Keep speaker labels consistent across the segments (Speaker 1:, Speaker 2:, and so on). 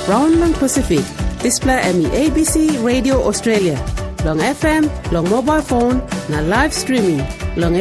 Speaker 1: Brown lang Pacific. Display emi ABC Radio Australia. Long FM, long mobile phone, na live streaming. Long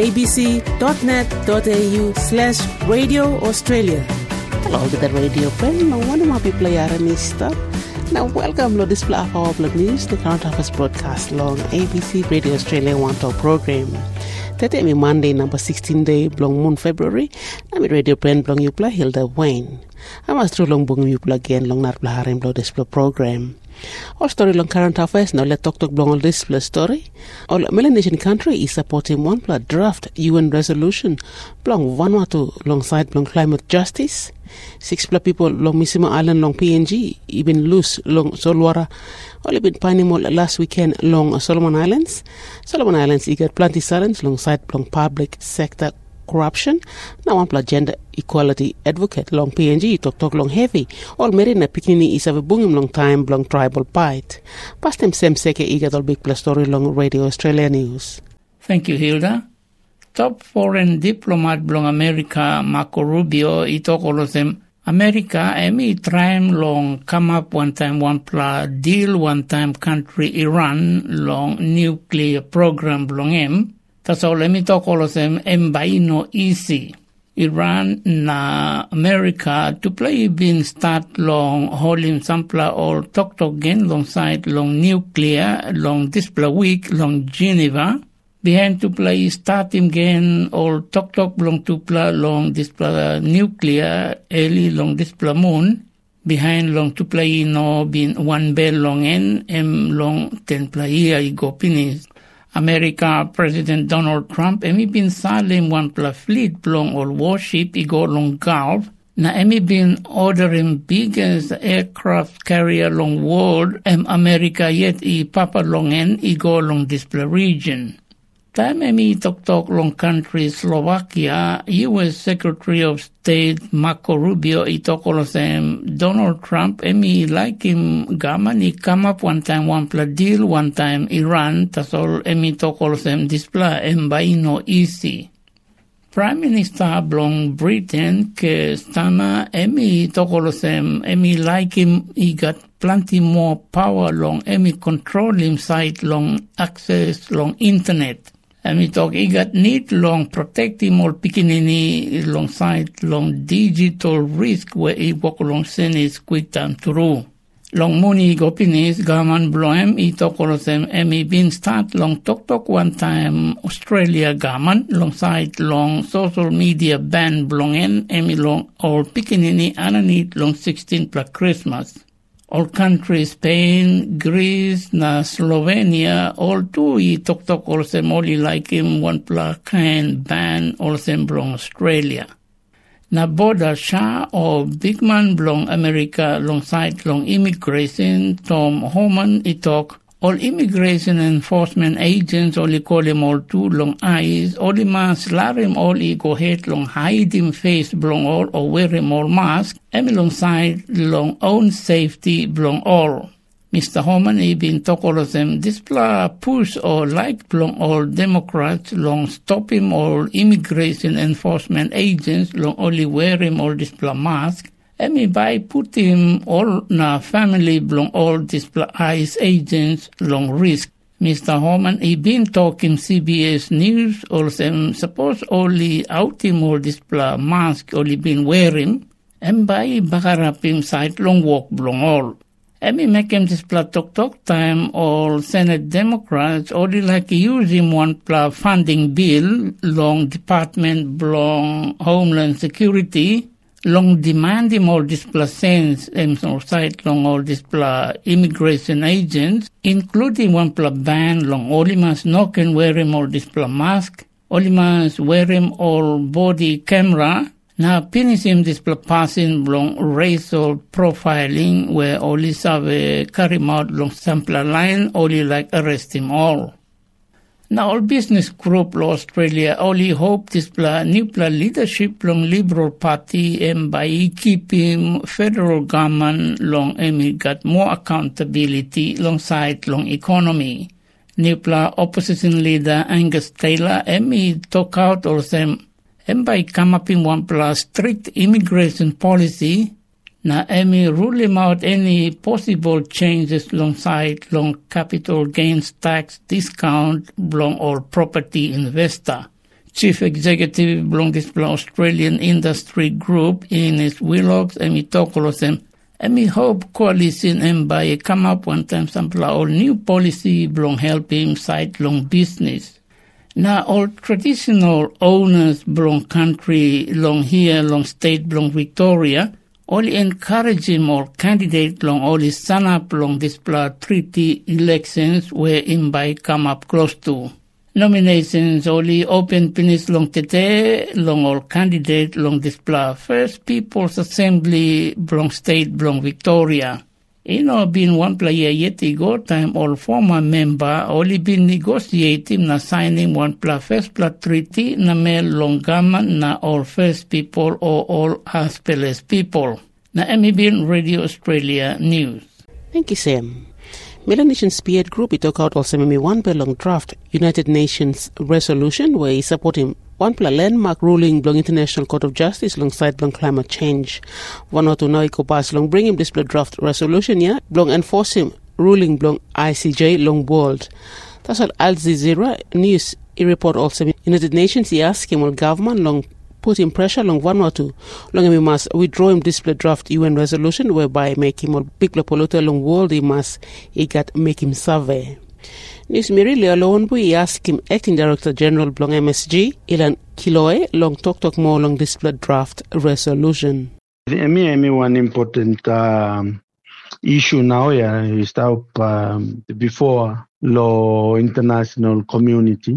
Speaker 1: abc.net.au/Radio Australia. Hello, kita radio friend. Long one of my pelayaran ni stop. Now, welcome to this platform of news, the current affairs broadcast long ABC Radio Australia One Talk program. Today, Monday, number 16 day, long moon February. I'm radio friend, long you play Hilda Wayne. I'm a strong long bung you play again, long not plaharim blow this program. Our story long current affairs, now let talk blong on this story. All Melanesian country is supporting one plus draft UN resolution, blong Vanuatu alongside blong climate justice. 6 people long Misima Island long PNG, even loose long Solwara, only been Pinemol last weekend long Solomon Islands. Solomon Islands, you get plenty silence alongside long public sector corruption. Now one plus gender equality advocate long PNG talk long heavy. All Merina Pikini is have a boom long time long tribal bite. Past them same seke igat all big plus story long Radio Australia News.
Speaker 2: Thank you, Hilda. Top foreign diplomat blong America Marco Rubio itokolo them America emi trying long come up one time one pla deal one time country Iran long nuclear program blong em. That's all let me talk all of them by no easy. Iran na America to play been start long holding sampla all talk again long side long nuclear long display week long Geneva. Behind to play starting again all talk long to play long display nuclear early long display moon. Behind long to play no been one bell long en long 10 play I go finish. America President Donald Trump emi bin salim one pla fleet blong all warship I go long Gulf na emi bin ordering biggest aircraft carrier long world America yet I papa long en I go long display region. Time emi talk long country Slovakia US Secretary of State Marco Rubio I talk all of them Donald Trump emi like him gaman I come up one time one pla deal one time Iran that's all emi talk all of them display by no easy. Prime Minister blong Britain ke stana emi talk all of them emi like him I got plenty more power long emi control him side long access long internet. Emi talk igat need long protect him all pikinini long side long digital risk where I walk along sen is quick time through. Long money gopinis gaman bloem I talk all of them emi been start long talk one time Australia gaman long side long social media ban blongen emi long all pikinini ananit long 16 plus Christmas. All countries, Spain, Greece, na Slovenia, all two I talk all them only like him one pla kind ban all them belong Australia. Na border Shah or big man belong America alongside long immigration, Tom Homan I talk all immigration enforcement agents only call him all two long eyes, only mas larim all I go head long hide him face belong all or wear him all mask, and alongside long own safety belong all. Mr. Homan I been talk all of them display push or like belong all Democrats long stop him all immigration enforcement agents long only wear him all display mask. Emi by put him all na family belong all display ICE agents long risk. Mr. Homan he been talking CBS News all them suppose only out him all display mask only been wearing. And by bakarap him side long walk belong all. Emi make him display talk time all Senate Democrats only like use him one pla funding bill long department belong Homeland Security. Long demand him all display sense or site long all display immigration agents, including one pla ban long only must knock and wear him all display mask, only must wear him all body camera. Now finish him display passing long racial profiling where only have carry him out long sample line only like arrest him all. Now, all business group Australia only hope this new leadership long Liberal Party and by keeping federal government long got more accountability alongside long economy. New opposition leader Angus Taylor talk out all them and by come up in one strict immigration policy. Na emi ruling out any possible changes alongside long capital gains tax discount belong all property investor. Chief Executive belong this Australian Industry Group in his Willox emi tokolosem. Emi hope coalition by come up one time sample all new policy belong help him side long business. Now all traditional owners belong country long here, long state belong Victoria, all encourage him or candidate long all his son up long this treaty elections where him by come up close to. Nominations only open finish long today, long all candidate long this First People's Assembly belong state belong Victoria. Been one player yet ago time all former member only been negotiating na signing one first treaty na mel long government na all First People or all Aspeles people. Na MBN Radio Australia News.
Speaker 1: Thank you, Sam. Melanesian Spearhead Group, it took out also maybe one long draft United Nations resolution where he supporting one landmark ruling belong International Court of Justice alongside belong climate change. One or two now eco pass long bring him this draft resolution, yeah, belong enforce him ruling belong ICJ long world. That's what Al Jazeera News he report also United Nations he asked him on government long put in pressure long one or two long we must withdraw him display draft UN resolution whereby make him a big polluter long world he got make him survey. News Miri Leolonbu he asked him acting director general belong MSG Ilan Kiloe long talk more long display draft resolution.
Speaker 3: Me one important issue now is before law international community.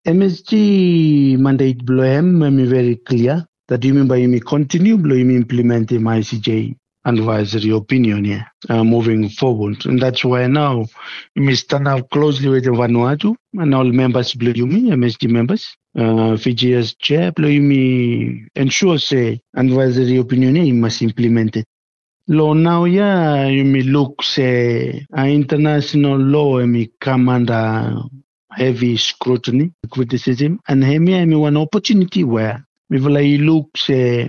Speaker 3: MSG mandate blow him very clear that you continue blow him implement him ICJ advisory opinion moving forward. And that's why now we stand up closely with Vanuatu and all members blow MSG members. Fiji as chair blow ensure say advisory opinion he must implement it. Law now you may look say international law me come under heavy scrutiny, criticism, and here one opportunity where we will look say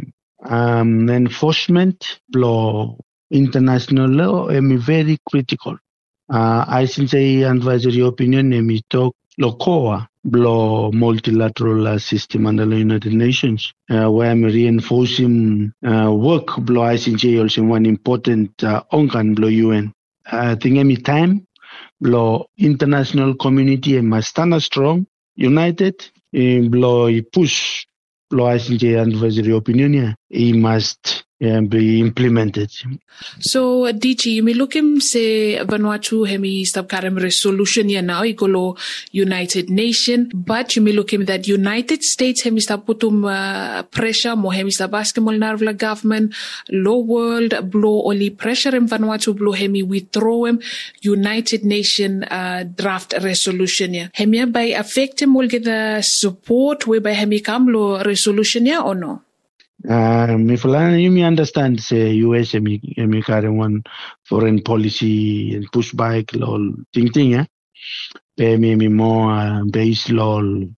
Speaker 3: enforcement law, international law, very critical. I think say advisory opinion me talk LOCOA law multilateral system under the United Nations, where I'm reinforcing work blow ICJ also one important organ blow UN. I think any time blow international community must stand strong, united, blow push blow ICJ advisory opinion, he must be implemented.
Speaker 4: So DG, you may look him say Vanuatu hemi stab karem resolution ya now ikolo United Nation, but you may look him that United States hemi stab putum pressure mo hemi stab basketball narvla government low world blow only pressure in Vanuatu blow hemi withdraw him United Nation draft resolution ya. Hemi by affect him will get the support whereby hemi come lo resolution ya or no?
Speaker 3: If you may understand, say US me carry one foreign policy and push back law thing, me more based law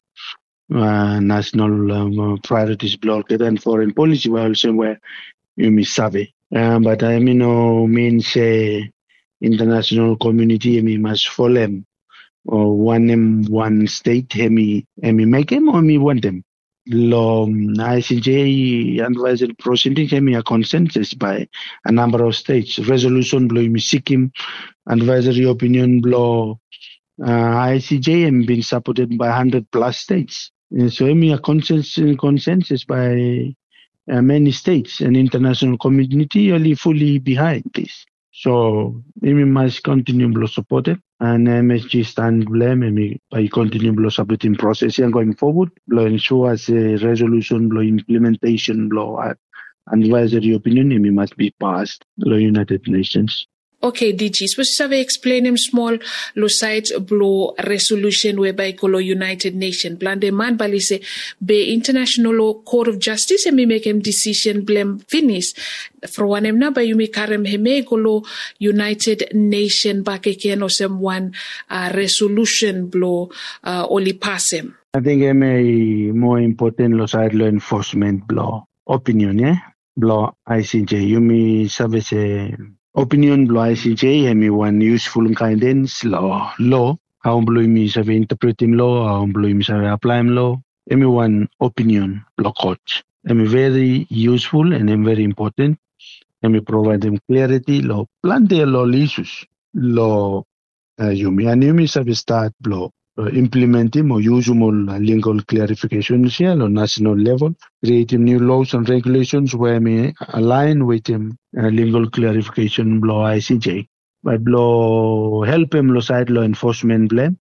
Speaker 3: national priorities block and foreign policy while somewhere you may survey. But I mean say international community me must follow them or one state me make them or me want them. Law ICJ advisory proceeding came a consensus by a number of states. Resolution blow Sikkim advisory opinion blow ICJ and been supported by 100 plus states. And so a consensus by many states and international community only fully behind this. So we must continue to support it, and MSG stand blame by continue supporting process and going forward. Ensure as a resolution, implementation, advisory opinion must be passed the United Nations.
Speaker 4: Okay, DG, so we explain him small lo site blow resolution whereby kolo United Nation blande man bali se be International Court of Justice and me make him decision blame finish for one him na ba you me karem heme kolo United Nation back again or some one resolution blow only pass him.
Speaker 3: I think more important lo side law enforcement blow opinion, yeah. blo ICJ. Yumi sabe se opinion blo ICJ hemi one useful guidance law. How blo yumi sabe interpreting law, how blo yumi sabe applying law. Hemi one opinion blo coach. Hemi very useful and very important. Hemi provide them clarity law. Plenty law issues law yumi and yumi sabe start blo. Implementing or using legal clarifications here on national level, creating new laws and regulations where may align with legal clarification law ICJ. But law help him law side law enforcement blame.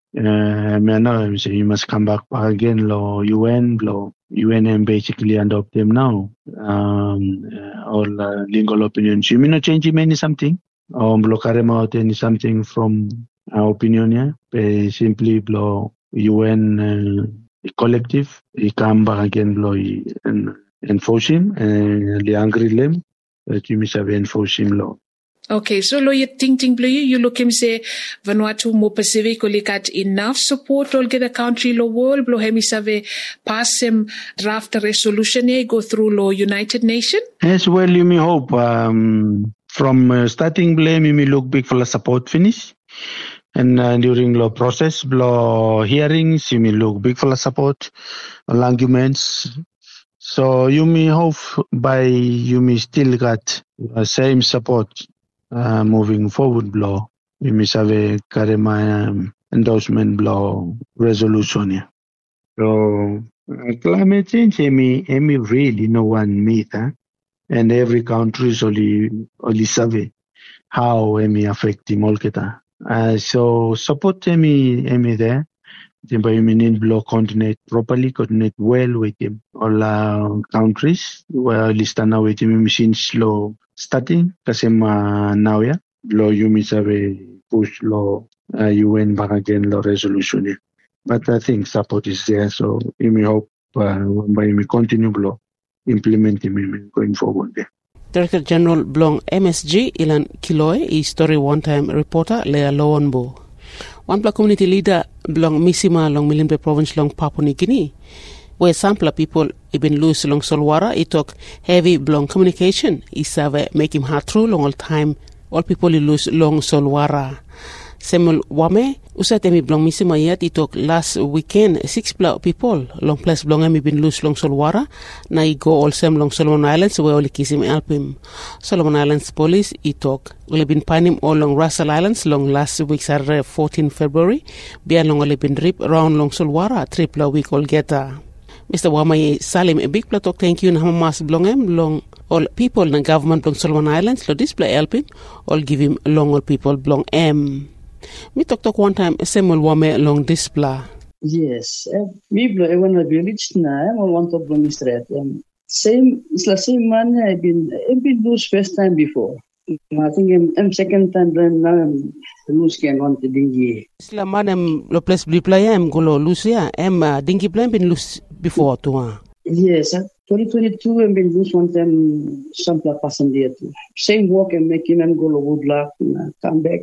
Speaker 3: You must come back again law UN law UNM basically adopt them now. All legal opinions. You may not change many something. Blow carry out any something from our opinion, yeah. Simply blow UN collective, he come back again blow and enforce him and the angry them that you must have enforce him law.
Speaker 4: Okay, so lo you think blow you look him say Vanuatu mo Pacific or got enough support all get the country law wall blow him save pass him draft a resolution go through law United Nations?
Speaker 3: Yes, well you may hope from starting blame you may look big for the support finish. And during the process, hearings, you may look big for the support, arguments. So you may hope you may still got the same support moving forward. You may have a Karema endorsement resolution. Yeah. So climate change, emi really no one meet, and every country is only survey how emi affect the Molketa. So support Emi there. You need coordinate properly, coordinate well with him. All countries where listen now with him machines slow starting. Kasi now ya blow you miss push law UN back again law resolution. But I think support is there, so we may hope by me continue blow implementing going forward there.
Speaker 1: Director General Blong MSG Ilan Kiloi is story one-time reporter Lea Lowanbo. One black community leader Blong Misima long Milimbe province long Papua New Guinea, where sampler people even lose long Solwara, it talk heavy Blong communication is make him hard through long all time all people lose long Solwara. Samuel Wame usatemi Blong Misima yet it talk last weekend 6 people long place Blong Emi been lose long Solwara na I go all same long Solomon Islands where only kiss him help him. Solomon Islands police it talk only been pan him all long Russell Islands long last week Saturday 14 February be long only been trip around long Solwara trip la week all get Mr. Wame Salim a big talk thank you na Hamas Blong em long all people na government long Solomon Islands lo display help him all give him long all people Blong em. Me talk one time Samuel Wame long display.
Speaker 5: Yes, me blow I wanna be rich na I want to blow me straight. Same it's the same man I've been lose first time before. I think I'm second time then now I'm lose can want the dingy.
Speaker 1: Isla man lo place blue play go lose ya dingy plan been lose before too.
Speaker 5: Yes, 2022 I've been lose one time some passenger too. Same work and making and go to Woodlock come back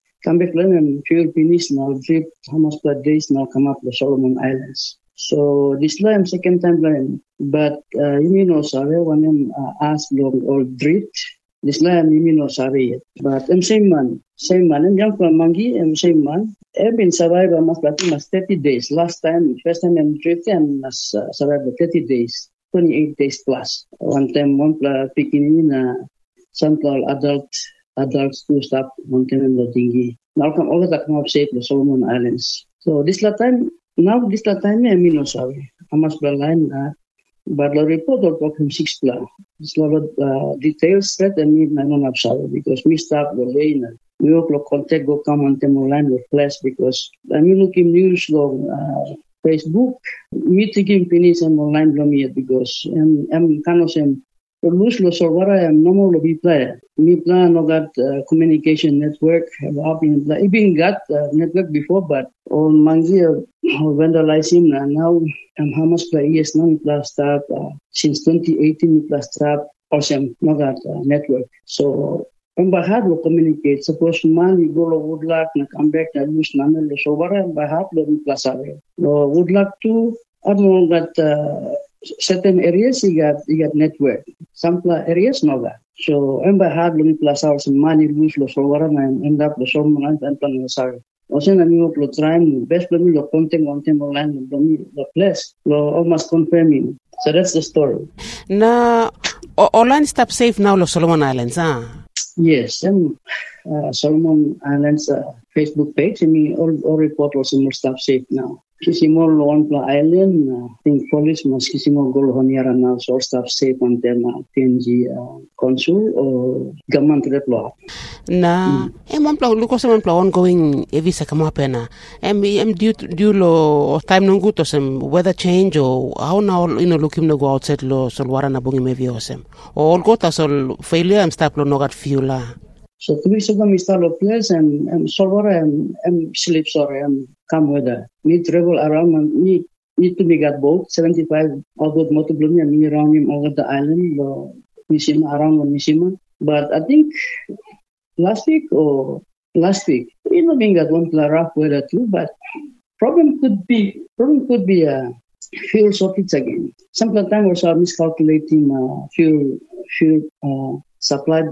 Speaker 5: then and fuel finish now trip how much per days now come up the Solomon Islands. So this time second time then but you know sorry when I'm asked long or drift this time you know sorry but I'm same man I'm young from Mangi I'm same man I've been survived almost 30 days last time first time I'm drifting and survived 30 days 28 days plus one time one picking in some adults to stop one time in the dingy. Now come all that come up safe the Solomon Islands. So this time I mean no sorry. I must be line but the report will talk him 6 plan. It's a lot of details that I mean I don't have sorry because we start the lane. We will contact go come on them online with flash because I mean looking news long Facebook me taking finish and online from me because I'm kind of same lose lo Solwara am normal lo player. Me plan no got communication network have been got network before but on Mangi vandalize him now I'm how much per years now plus start since 2018 plus start also no got network. So by heart will communicate. Suppose man you go to Woodlock and come back and lose none lo Solwara by heart lo plus ave. Woodlock too I don't know that certain areas you got network. Some areas no that. So I'm by hard lumi plus hours money lose lo so waran and end up lo so man and plan sorry. Also na mi lo try best lumi lo content online lumi lo place lo almost confirming. So that's the story.
Speaker 1: Na online stop safe now lo Solomon Islands
Speaker 5: Yes, and Solomon Islands Facebook page. I mean, all report also more stuff safe now. Kisimo loan pla island. I think police must kisimo gol honiara now so stuff safe on them PNG consul or government red law.
Speaker 1: Na mon pla luko sa mon pla ongoing evisa kama pena. Due lo time nungu to some weather change or how now looking to go outside lo solwara na bungi mevi osem. Or go ta sol failure and stop lo nogat fuela.
Speaker 5: So 2 weeks ago, we started a place and solwara and sleep sorry and come weather. We travel around and need to be got boat 75 outboard motor blooming and me around him over the island Mishima around Mishima. But I think last week, we got one rough weather too. But problem could be fuel shortage again. Sometimes also miscalculating fuel supply.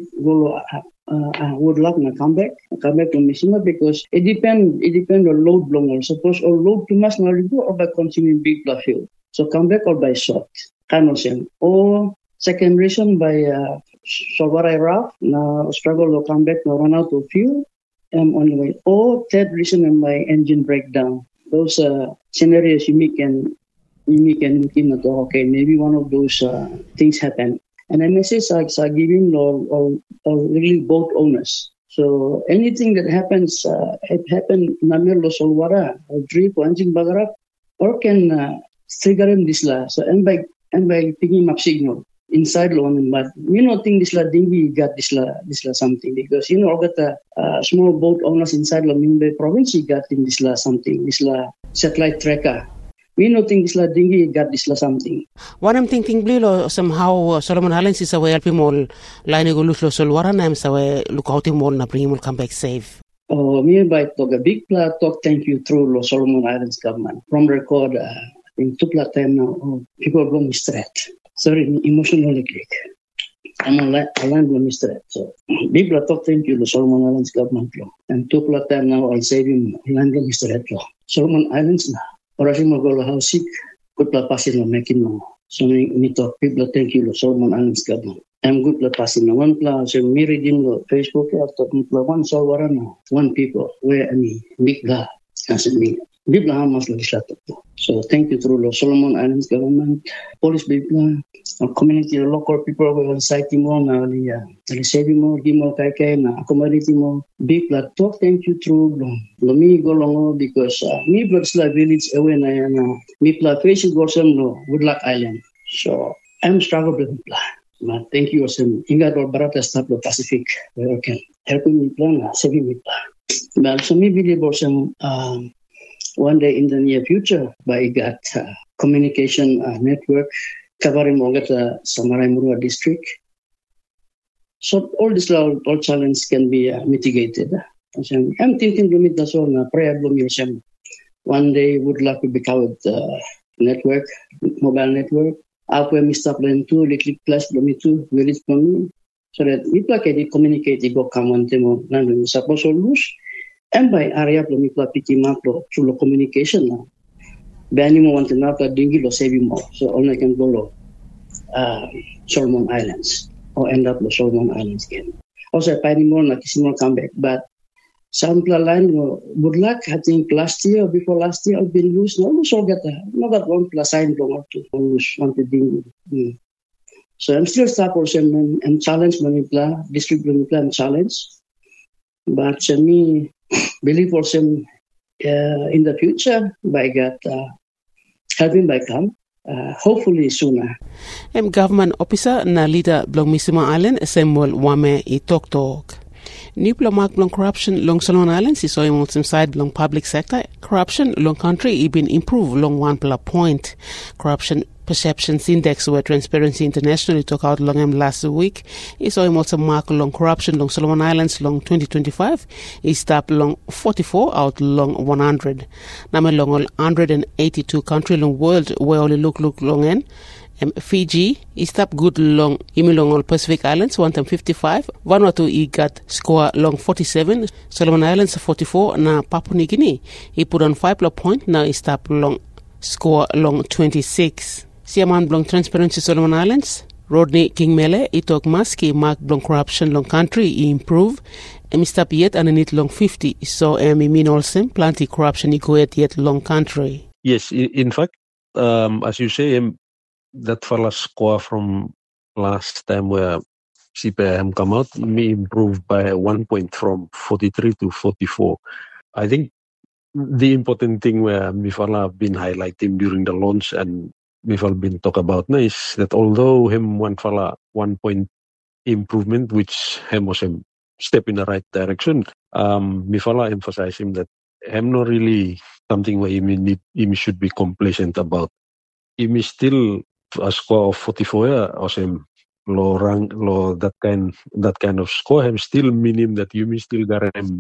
Speaker 5: Would like to come back to Mishima because it depend on load long. Suppose or load too much now or by consuming big fuel. So come back or by short. Kind of same. Or second reason by solwara rough now struggle to come back now run out of fuel on the way. Or third reason by engine breakdown. Those scenarios you can okay, maybe one of those things happen. And I message I give him or really boat owners. So anything that happens, it happened namir lo solwara or drip or engine bagarap or can trigger him this la. So and by picking up signal inside lo but think this la dingy got this la something because all got the small boat owners inside lo Mumbai province got in this la something this la satellite tracker. We don't think this la dingy got this la something.
Speaker 1: What I'm thinking, Blilo, somehow Solomon Islands is away helping all line go look solwara names away look out him all na bring him come back safe.
Speaker 5: Oh, me by talk a big plat talk thank you through Solomon Islands government. From record in 2 plat time now people go mistress. Sorry, emotionally quick. I'm a land go mistress. So big plat talk thank you Solomon Islands government and 2 plat time now I'll save him land go mistress. Solomon Islands now. Orasi magolo how sick good la pasin no making no. So me talk people thank you Solomon Islands government. I'm good la pasin no one pla so me reading lo Facebook after one solwara no one people where big la as me big la hamas legislator. So thank you through Solomon Islands government, police people, community local people who are citing more now the saving more give more kai na community more big la talk thank you through lo me go long because me bloods la village away na me pla face go some no Woodlock Island. So I'm struggling pla. Thank you some inga do barata stop lo Pacific where can helping me plan saving me pla. But so me believe some one day in the near future by got communication network covering all Samarai Murua district. So all this all challenges can be mitigated. I'm thinking to meet the song prayer bloom one day would like to be covered network, mobile network. Ako Mr. Plan 2, Liquid Plus bloom 2, village bloom. So that we can communicate go come on temo nandun suppose lose. And by area bloom piki map through communication now. Bani mo want to know that dingy lo save mo. So only can go Solomon Islands or end up the Solomon Islands again. Also, finding more na kisimo come back, but some line good luck. I think last year or before last year I've been loose. No, so get no got one plus sign long to lose want to dingy. So I'm still start also and challenge manipula district manipula and challenge, but me believe also in the future by God helping by come. Hopefully sooner.
Speaker 1: Government officer na leader blong Mishima Island Samuel Wame I talk. New mark blong corruption long Solomon Islands is on some side blong public sector. Corruption long country I been improved long one point. Corruption perceptions index where Transparency International took out long last week. He saw him also mark long corruption long Solomon Islands long 2025. He stopped long 44 out long 100. Now long 182 country long world where only look long in. Fiji, he stopped good long long all Pacific Islands 155. Vanuatu he got score long 47. Solomon Islands 44. Now Papua New Guinea he put on 5 point. Now he stopped long score long 26. Siaman long Transparency Solomon Islands. Rodney King-Mele he talk mask he mark long corruption long country he improve. He stop yet and it long 50. So he mean also plenty corruption he go yet long country.
Speaker 6: Yes, in fact, as you say, that fella score from last time where CPIM come out, me improved by 1 point from 43 to 44. I think the important thing where Mifala been highlighting during the launch and Mifala been talk about now is that although him 1 point improvement, which him was a step in the right direction, Mifala emphasized him that him not really something where he should be complacent about. He still a score of 44 or same low rank low that kind of score him still meaning that you may still got him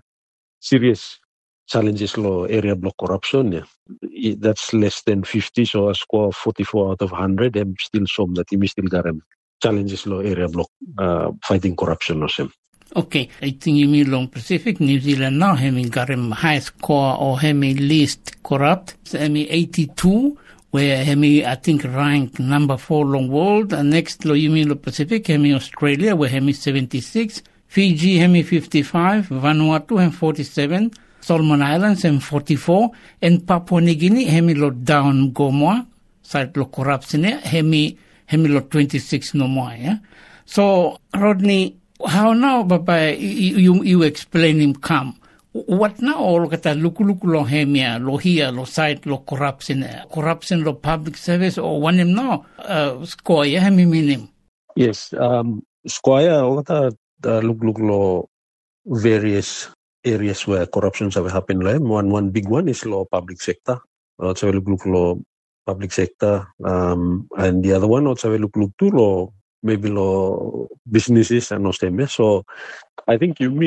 Speaker 6: serious challenges low area block corruption. Yeah. That's less than 50, so a score of 44 out of 100 him still show that he may still got him challenges low area block fighting corruption or same.
Speaker 2: Okay, I think you mean long Pacific, New Zealand now having got him high score or having least corrupt, having 82. Where hemi I think rank number 4 long world, and next lo you mean lo Pacific, hemi Australia where hemi 76, Fiji hemi 55, Vanuatu hemi 47, Solomon Islands hemi 44, and Papua New Guinea hemi lo down go more, side lo corruption hemi lo 26 no more, yeah. So Rodney, how now Baba you explain him come? What now all kata luku lo hemia lo here lo side lo corruption lo public service or one him now score ya hemi minim.
Speaker 6: Yes, score ya kata look lo various areas where corruptions have happened. One big one is lo public sector. Also look lo public sector, and the other one also look to lo maybe lo businesses and no same. So I think you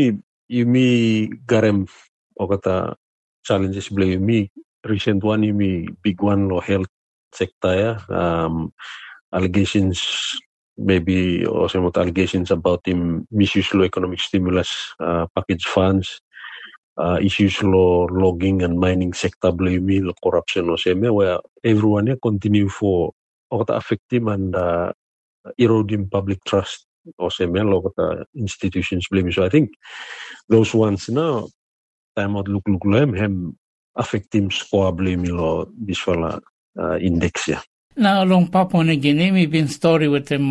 Speaker 6: me garem o kata challenges beli me recent one me big one lo health sector ya, allegations maybe or some allegations about him misuse lo economic stimulus package funds, issues lo logging and mining sector beli me lo corruption o same where everyone continue for o kata affect him and eroding public trust or same lo kata institutions beli. So I think those ones now time out look him affect him score blame lo this fella index yeah.
Speaker 2: Now along Papua New Guinea we've been story with them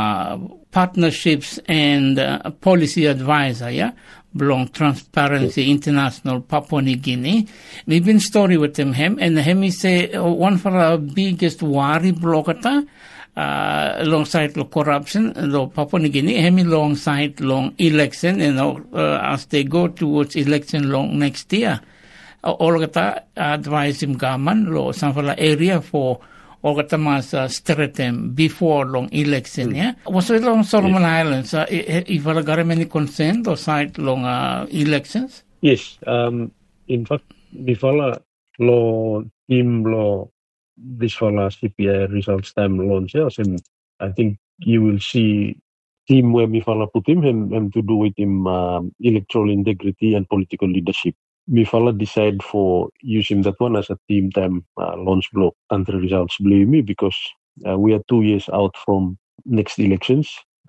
Speaker 2: partnerships and policy advisor, yeah, belong Transparency International Papua New Guinea. We've been story with him and he say one for our biggest worry blokata alongside lo corruption, lo Papua New Guinea, hemi alongside long election, as they go towards election long next year. All kata advise him government lo samfala area for all kata mas straighten before long election, yeah. Was it long Solomon Islands? If you got any consent or side long elections?
Speaker 6: Yes. In fact, before lo team lo this fella CPI results time launch, yes, and I think you will see team where Mifala put him to do with him electoral integrity and political leadership. Mifala decide for using that one as a team time launch block country results believe me because we are 2 years out from next elections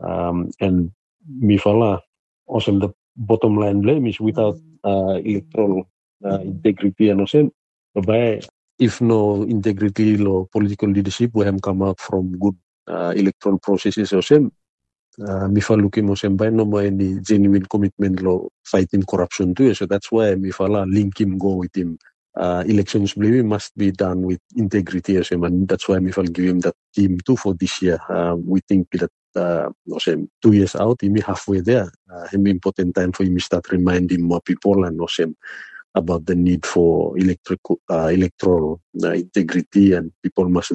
Speaker 6: and Mifala also the bottom line blame is without electoral integrity and also by if no integrity lo political leadership we have come out from good electoral processes or same Mifala looking or same by no more any genuine commitment lo fighting corruption too, so that's why Mifala link him go with him elections believe must be done with integrity or same, and that's why Mifala give him that team too for this year. We think that same 2 years out he may halfway there him important time for him start reminding more people and no same about the need for electoral integrity and people must vote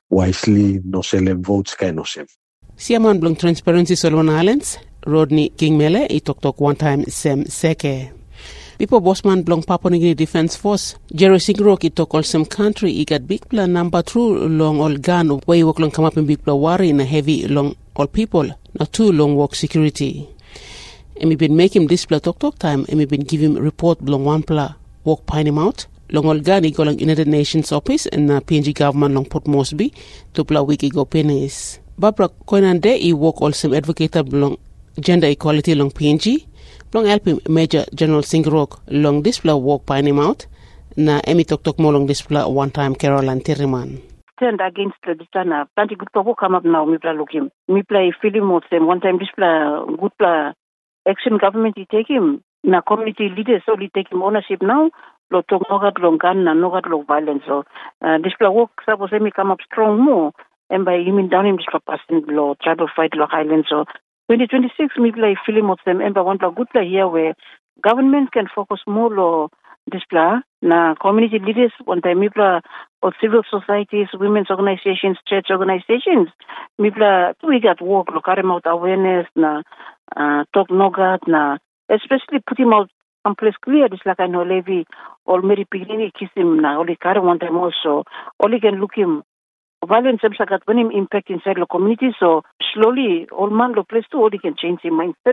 Speaker 6: wisely no selling votes kind of same.
Speaker 1: Siaman Blong Transparency Solomon Islands, Rodney Kingmele, I talk one time Sem Seke. People Bosman Blong Papua New Guinea Defense Force, Jerry Singrok, I talk all some country, I got big plan number 2 long all gun, where you work long come up in big plan worry in a heavy long all people, not too long work security. And we been make him display talk time, and we been give him report Blong one pla walk pine him out. Long all gun, I go long United Nations office and PNG government long Port Moresby to pla wiki go pennies. Barbara Koinande, I work also advocate long gender equality long PNG, long help him Major General Singrok long display walk pine him out, na emi talk more long display one time Caroline Terriman.
Speaker 7: Stand against the display, plenty good people come up now, me play look him. Me play film with them, one time display good play action government he take him, na community leaders so he take him ownership now, lo talk no got long gun and no got long violence, so display work suppose me come up strong more. And by him down him just passing law, tribal fight law highlands. So 2026 me play film with them and by one good play here where government can focus more on display na community leaders one time me play or civil societies, women's organizations, church organizations. Me play we got work lo carry out awareness na talk no got na especially put him out some place clear this like I know levy or Mary Pigini kiss him na only carry one time also only can look him. Violence got when him impact inside the community, so slowly all man lo place too, all he can change his mindset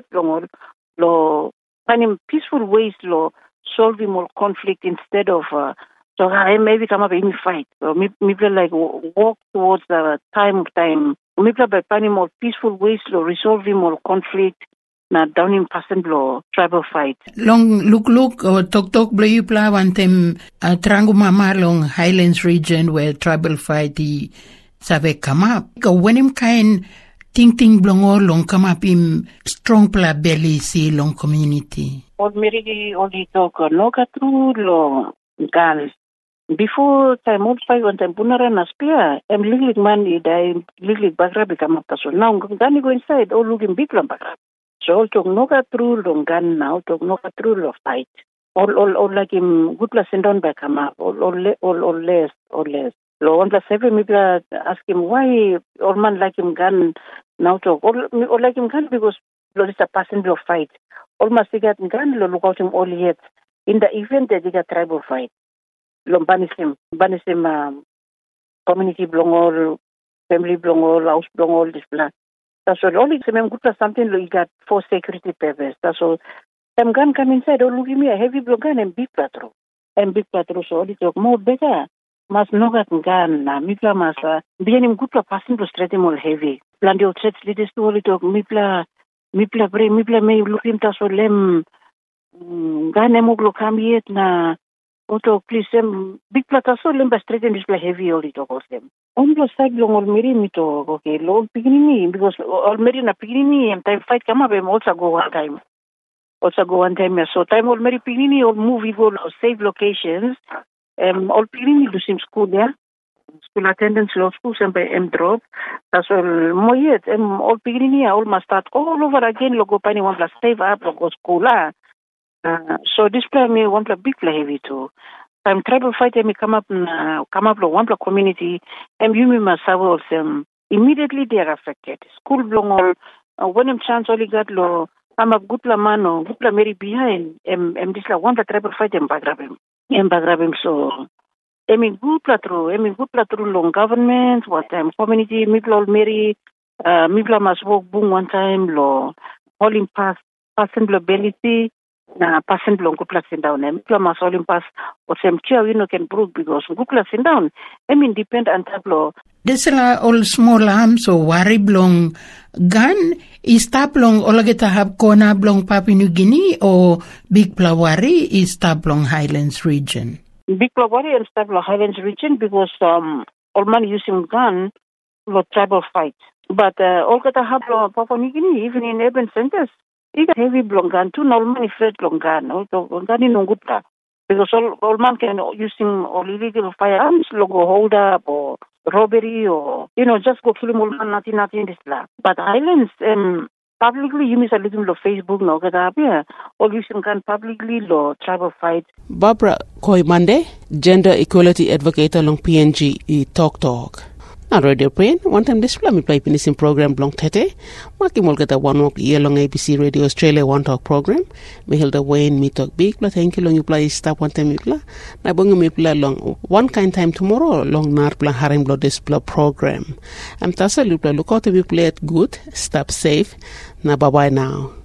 Speaker 7: lo find him peaceful ways lo solve him all conflict instead of so I maybe come up any fight. So me play like walk towards the time. Me play by finding more peaceful ways lo resolve him all conflict. Na down in person blow tribal fight.
Speaker 2: Long look talk blow you play one time Trangu Mama long Highlands region where tribal fight the save come up. When him kind ting blong all long come up in strong pla belly see long community.
Speaker 7: Old Mary only talk no true long gun. Before time old fight one time punara na spear legally man die legally bagra become up so now gani go inside all looking big long bagra. So talk no through long gun now, talk no through long fight. All like him good plus send on back come up, all less. Lo 1+7 maybe ask him why all man like him gun now talk. All like him gun because lo is a person of fight. All must get gun lo look out him all yet. In the event that they got tribal fight. Lo banish him community belong all, family belong all, house belong all this plan. That's all. Only some good something you got for security purpose. That's all. Some gun come inside. Oh, look at me, a heavy blow gun and big patrol. So only talk more better. Mas no got gun na. Mipla mas bien him good passing to straight him all heavy. Plan your threats leaders to only talk. Mipla may look him to so lem gun emoglo come yet na. Auto please big plata so lemba straight and display heavy only talk of them. On the side long Almeri me talk okay, low beginning because Almeri na beginning and time fight come up and also go one time. So time Almeri beginning or move we go save locations. All beginning do some school there. School attendance law school some by drop. That's all more yet. All beginning all must start all over again logo pani one plus save up logo school lah. So this play me one big play heavy too. Time tribal fight me come up one community and you must have them immediately they are affected. School belong all when them chance only got lo I'm a good la mano, good la Mary behind this la one tribal fight and bagrab him. So I mean good la through long government, what time community, people Mary Mibla must walk boom one time lo hauling past person ability. Na person belong good in down. Mipla mas all pass or some chair can prove because good in down. Depend on tablo.
Speaker 2: This all small arms or worry blong gun is tablong all get to have kona blong Papua New Guinea or big plawari is tablong Highlands region.
Speaker 7: Big plawari and tablong Highlands region because all man using gun for tribal fight. But all get to have Papua New Guinea even in urban centers. He got heavy blongan too, no man afraid blongan. Also, blongan no good because all man can using all illegal firearms, logo hold up or robbery or just go kill him all man nothing this land. But Highlands publicly you miss a little of Facebook no get up here. All using gun publicly lo tribal fight.
Speaker 1: Barbara Koimande, gender equality advocate along PNG talk. Na radio brain, one time display me play finishing program blong tete. Maki molgata one walk year long ABC Radio Australia One Talk program. Me hilda Wayne me talk big la thank you long you play stop one time pla. Na bongo me play long one kind time tomorrow long nar pla haring blood display program. Am tasa lu play look out to be play it good, stop safe. Na bye bye now.